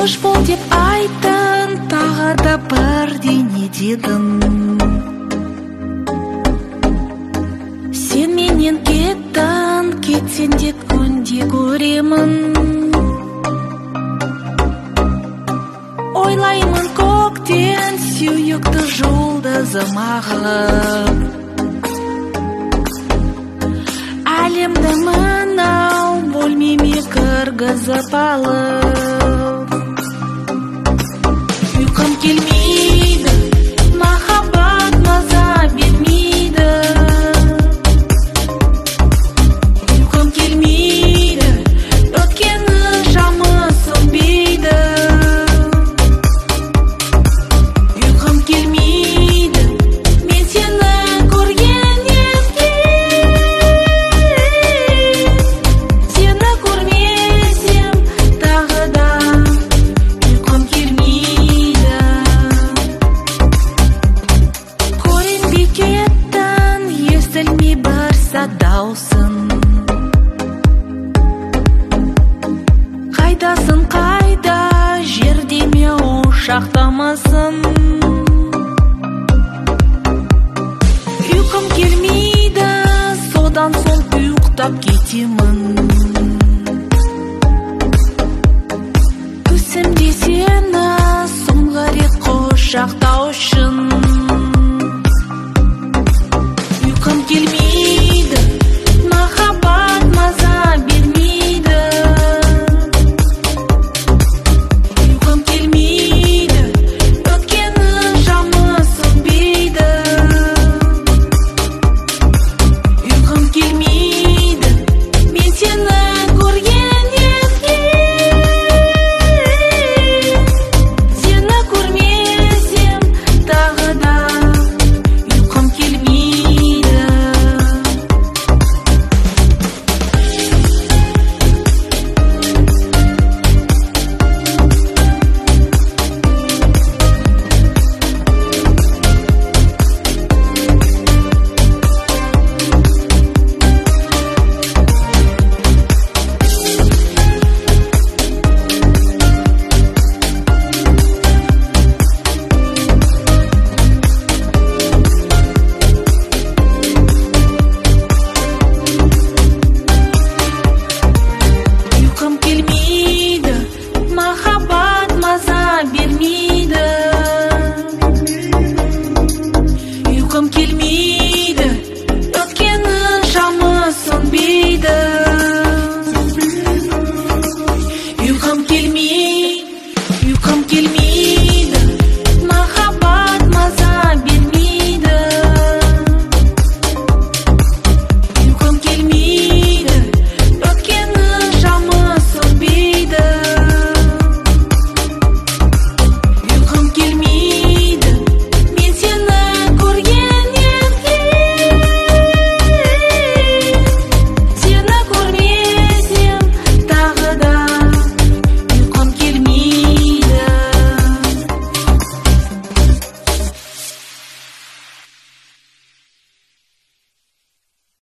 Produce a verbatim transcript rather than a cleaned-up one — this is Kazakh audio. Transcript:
Қош бол деп айттың, тағы да бірдеңе дедің. Сен менен кеттің, кетсең де күнде көремін. Ойлаймын көктен сүйікті жұлдызым ағып. Әлемді мынау бөлмеме кіргізіп алып. Ұйқым келмейді, махаббат маза бермейді. Ұйқым келмейді, өткені шамы сөнбейді. Ұйқым келмейді, мен сені көргеннен кейін. Сені көрмесем тағы да ұйқым келмейді. Көрінбей кеттің, естілмей бір сәт даусың. Қайдасың, қайда, жерде ме, ошақтамысың? Ұйқым келмейді, содан соң ұйықтап кетемін. Түсімде сені соңғы рет құшақтау үшін.